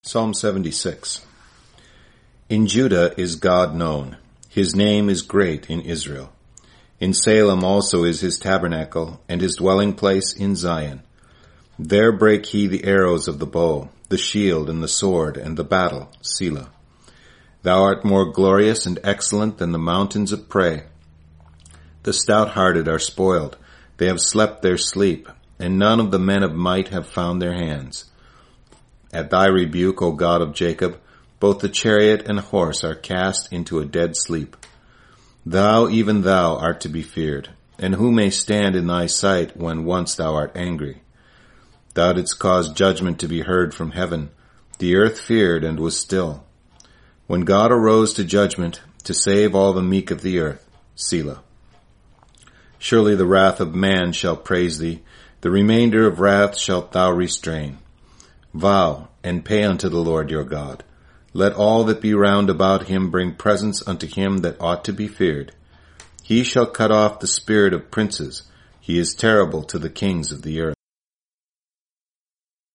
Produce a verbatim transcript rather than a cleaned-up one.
Psalm seventy-six. In Judah is God known. His name is great in Israel. In Salem also is his tabernacle, and his dwelling place in Zion. There brake he the arrows of the bow, the shield and the sword, and the battle, Selah. Thou art more glorious and excellent than the mountains of prey. The stout-hearted are spoiled. They have slept their sleep, and none of the men of might have found their hands. At thy rebuke, O God of Jacob, both the chariot and horse are cast into a dead sleep. Thou, even thou, art to be feared, and who may stand in thy sight when once thou art angry? Thou didst cause judgment to be heard from heaven. The earth feared and was still. When God arose to judgment, to save all the meek of the earth, Selah. Surely the wrath of man shall praise thee, the remainder of wrath shalt thou restrain. Vow, and pay unto the Lord your God. Let all that be round about him bring presents unto him that ought to be feared. He shall cut off the spirit of princes. He is terrible to the kings of the earth.